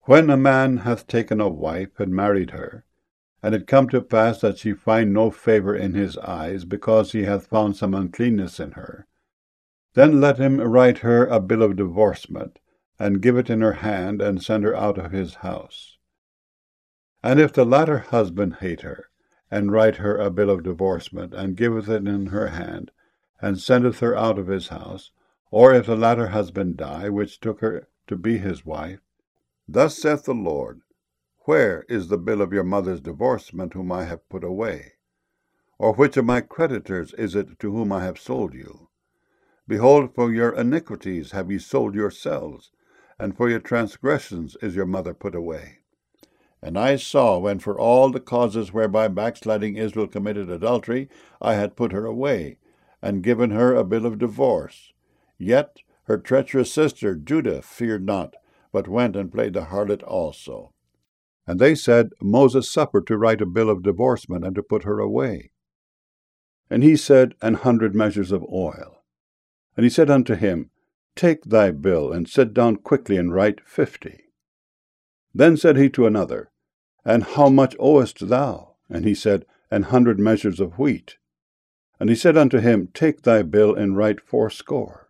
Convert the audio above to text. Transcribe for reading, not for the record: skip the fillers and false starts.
When a man hath taken a wife and married her, and it come to pass that she find no favour in his eyes, because he hath found some uncleanness in her, then let him write her a bill of divorcement, and give it in her hand, and send her out of his house. And if the latter husband hate her, and write her a bill of divorcement, and giveth it in her hand, and sendeth her out of his house, or if the latter husband die, which took her to be his wife, thus saith the Lord, Where is the bill of your mother's divorcement, whom I have put away? Or which of my creditors is it to whom I have sold you? Behold, for your iniquities have ye sold yourselves, and for your transgressions is your mother put away. And I saw, when for all the causes whereby backsliding Israel committed adultery, I had put her away, and given her a bill of divorce. Yet her treacherous sister Judah feared not, but went and played the harlot also. And they said, Moses suffered to write a bill of divorcement, and to put her away. And he said, 100 measures of oil. And he said unto him, Take thy bill, and sit down quickly, and write 50. Then said he to another, And how much owest thou? And he said, 100 measures of wheat. And he said unto him, Take thy bill, and write 80.